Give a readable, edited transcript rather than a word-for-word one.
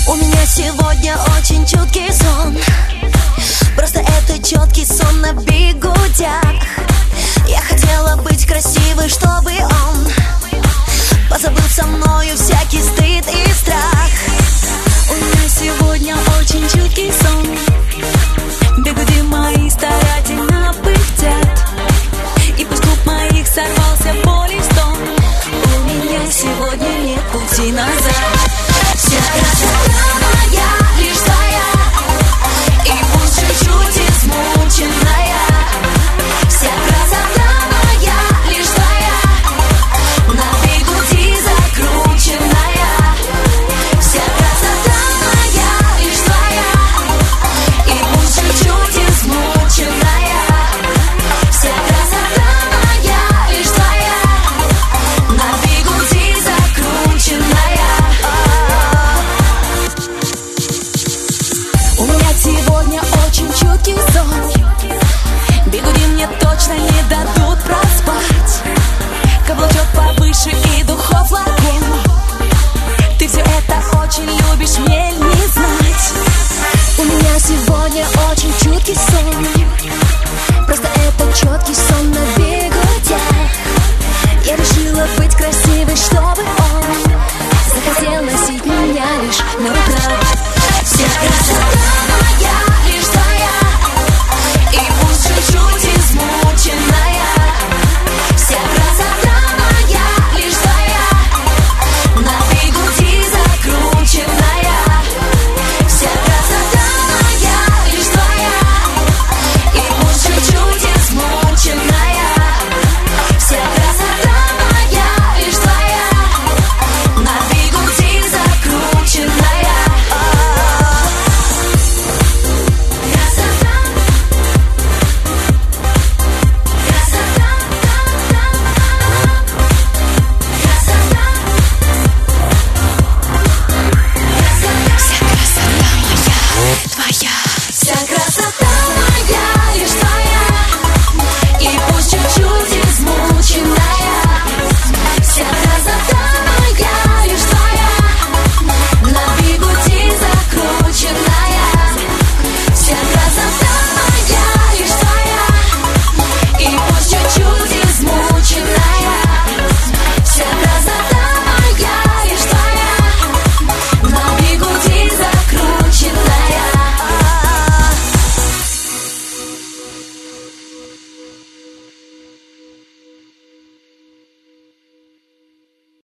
У меня сегодня очень чуткий сон. Просто это четкий сон на бегудях. Я хотела быть красивой, чтобы он позабыл со мною всякий стыд и страх. У меня сегодня очень чуткий сон. Бегуди мои старательно пыхтят, и пусть клуб моих сорвался боли стон. У меня сегодня нет пути назад. Вся красота моя лишь твоя, и пусть чуть-чуть измученная. Вся красота моя лишь твоя, на бегуди закрученная. Вся красота моя лишь твоя, и пусть чуть-чуть измученная. Вся красота моя лишь твоя, на бегуди закрученная. У меня сегодня очень чуткий сон. Бегуди мне точно не дадут проспать. Каблучок повыше и духов флакон. Ты все это очень любишь, мне не знать. У меня сегодня очень чуткий сон. Просто это четкий сон на бегудях. Я решила быть красивой, чтобы он захотел носить меня лишь на руках. Вся красота